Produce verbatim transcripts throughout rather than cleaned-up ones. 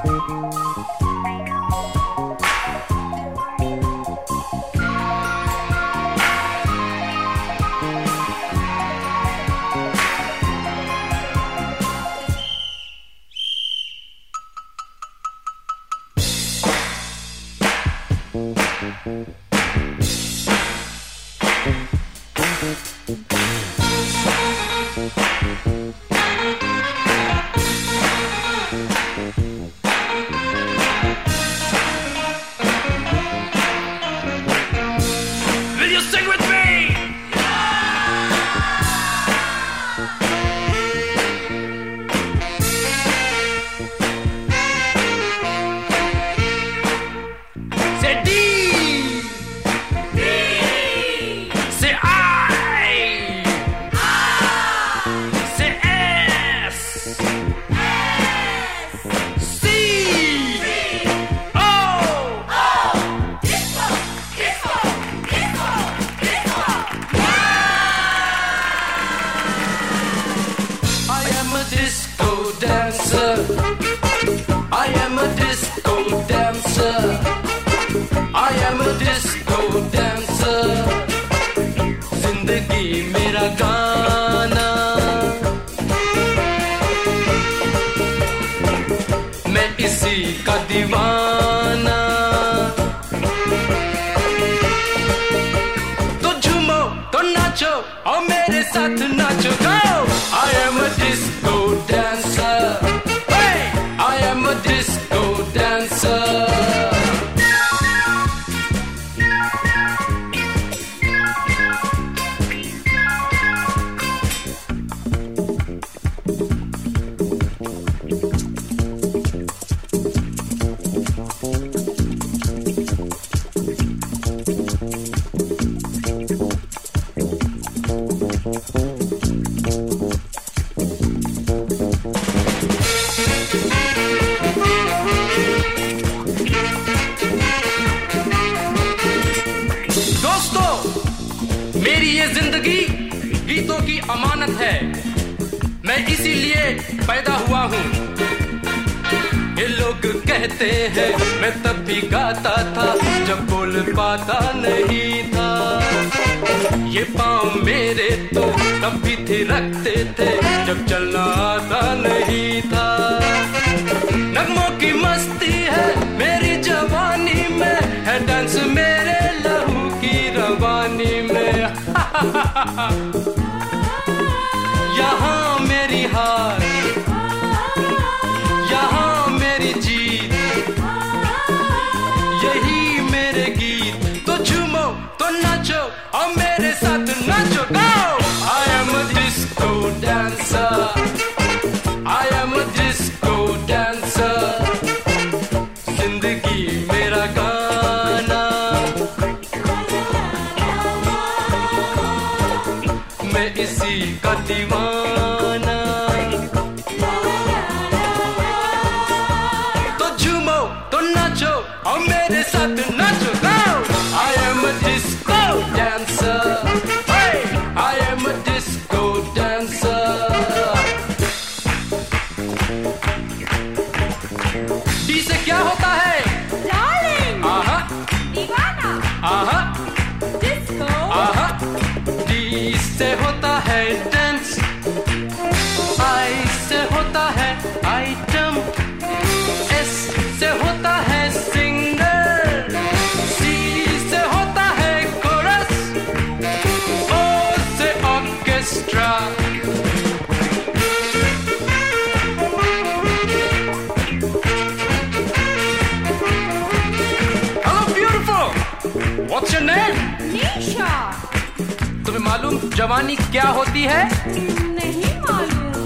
जवानी क्या होती है? नहीं मालूम।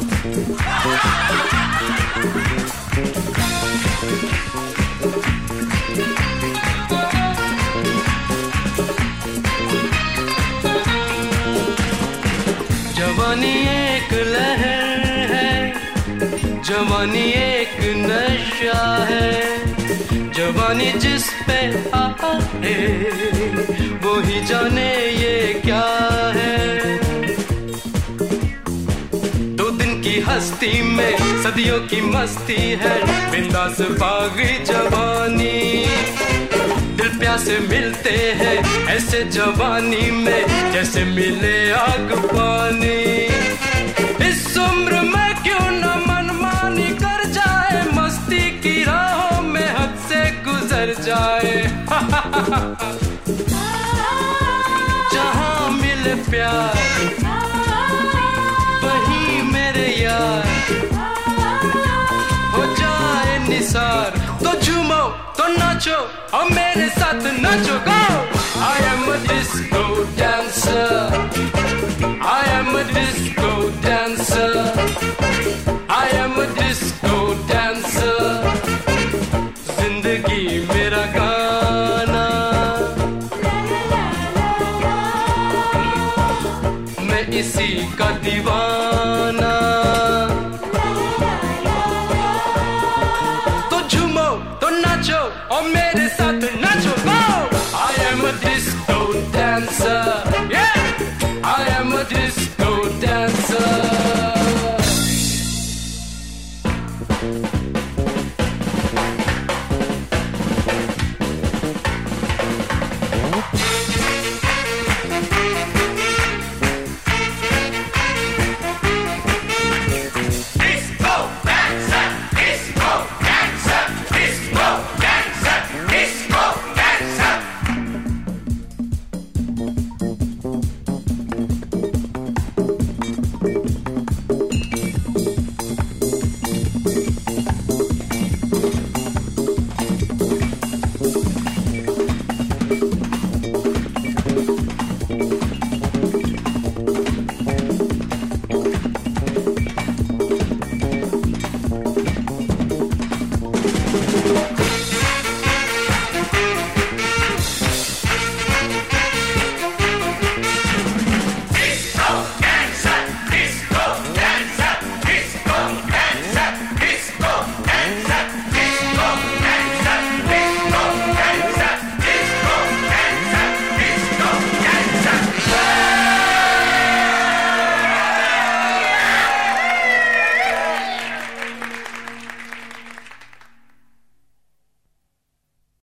जवानी एक लहर है, जवानी एक नशा है, जवानी जिस पे आए वो ही जाने ये क्या है। दो दिन की हस्ती में सदियों की मस्ती है, बिंदास बागी जवानी। दिल प्यासे मिलते हैं ऐसे जवानी में, जैसे मिले आग पानी। इस उम्र में क्यों न मनमानी कर जाए, मस्ती की राहों में हद से गुजर जाए। जहाँ मिले प्यार वहीं मेरे यार, हो जाए निसार। तो झूमो तो नाचो और मेरे साथ नाचो, गो। I am a disco dancer, I am a disco dancer, I am a disco dancer। जिंदगी मेरा गाना, मैं इसी का दीवाना। तो झूमो तो नाचो और मेरे साथ नाचो, गो। I am a disco dancer,